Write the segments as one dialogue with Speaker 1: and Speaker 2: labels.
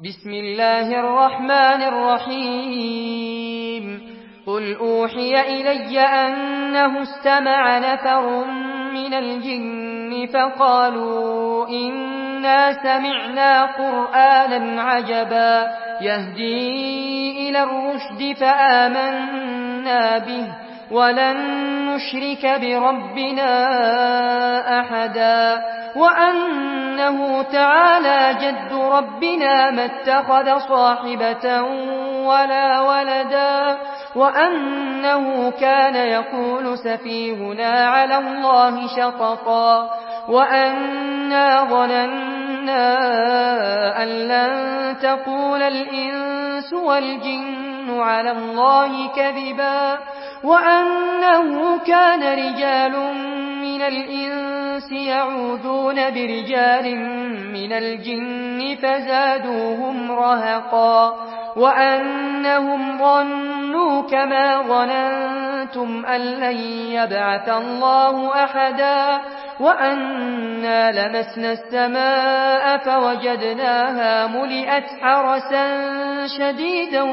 Speaker 1: بسم الله الرحمن الرحيم قل أوحي إلي أنه استمع نفر من الجن فقالوا إنا سمعنا قرآنا عجبا يهدي إلى الرشد فآمنا به ولن نشرك بربنا أحدا وأنه تعالى جد ربنا ما اتخذ صاحبة ولا ولدا وأنه كان يقول سفيهنا على الله شططا وأنا ظننا أن لن تقول الإنس والجن على الله كذبا وأنه كان رجال من الإنس يعوذون برجال من الجن فزادوهم رهقا وأنهم ظنوا كما ظننتم أن لن يبعث الله أحدا وأنا لمسنا السماء فوجدناها ملئت حرسا شديدا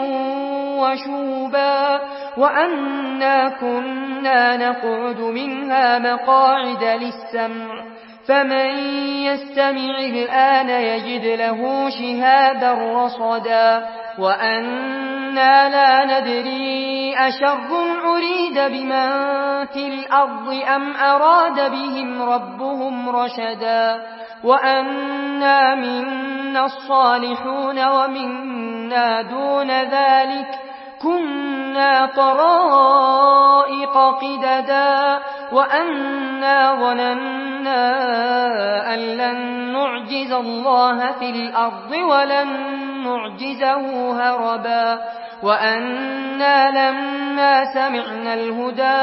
Speaker 1: وشوبا وأنا كنا نقعد منها مقاعد للسمع فمن يستمع الآن يجد له شهابا رصدا وأنا لا ندري أشر أريد بمن في الأرض أم أراد بهم ربهم رشدا وأنا منا الصالحون ومنا دون ذلك كنا طرائق قددا وأنا ظننا أن لن نعجز الله في الأرض ولن نعجزه هربا وأنا لما سمعنا الهدى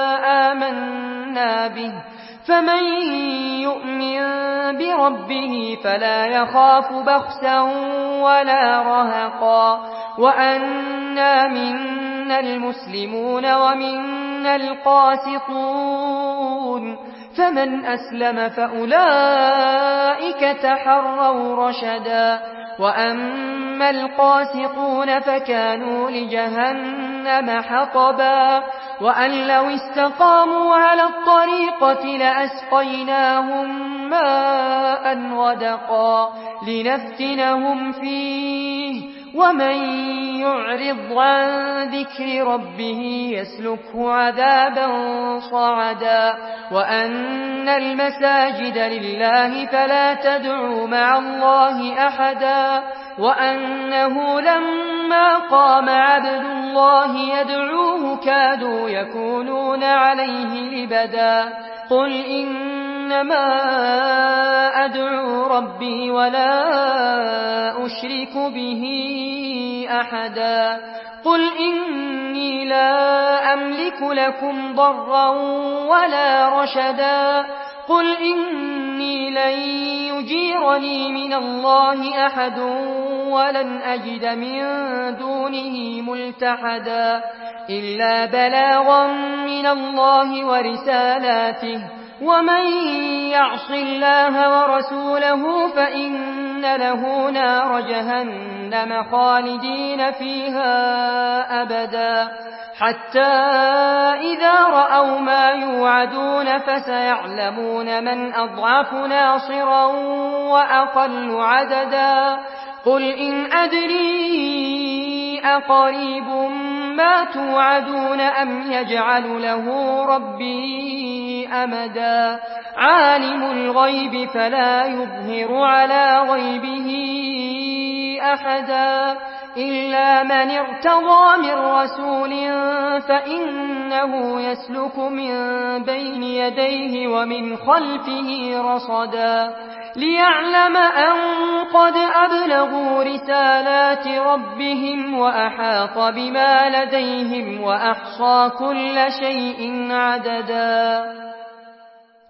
Speaker 1: آمنا به فمن يؤمن بربه فلا يخاف بخسا ولا رهقا وأنا منا المسلمون ومنا القاسطون فمن أسلم فأولئك تحروا رشدا وأما القاسطون فكانوا لجهنم حطبا وأن لو استقاموا على الطريقة لأسقيناهم ماء غدقا لنفتنهم فيه ومن يعرض عن ذكر ربه يسلكه عذابا صعدا وأن المساجد لله فلا تدعوا مع الله أحدا وأنه لما قام عبد الله يدعوه كادوا يكونون عليه لبدا قل إنما أدعو ربي ولا أشرك به أحدا قل إني لا أملك لكم ضرا ولا رشدا قل إني لن يجيرني من الله أحد ولن أجد من دونه ملتحدا إلا بلاغا من الله ورسالاته ومن يعص الله ورسوله فإن له نار جهنم خالدين فيها أبدا حتى إذا رأوا ما يوعدون فسيعلمون من أضعف ناصرا وأقل عددا قل إن أدري أقريب ما توعدون أم يجعل له ربي أمدا عالم الغيب فلا يظهر على غيبه أحدا إلا من ارتضى من رسول فإنه يسلك من بين يديه ومن خلفه رصدا ليعلم أن قد أبلغوا رسالات ربهم وأحاط بما لديهم وأحصى كل شيء عددا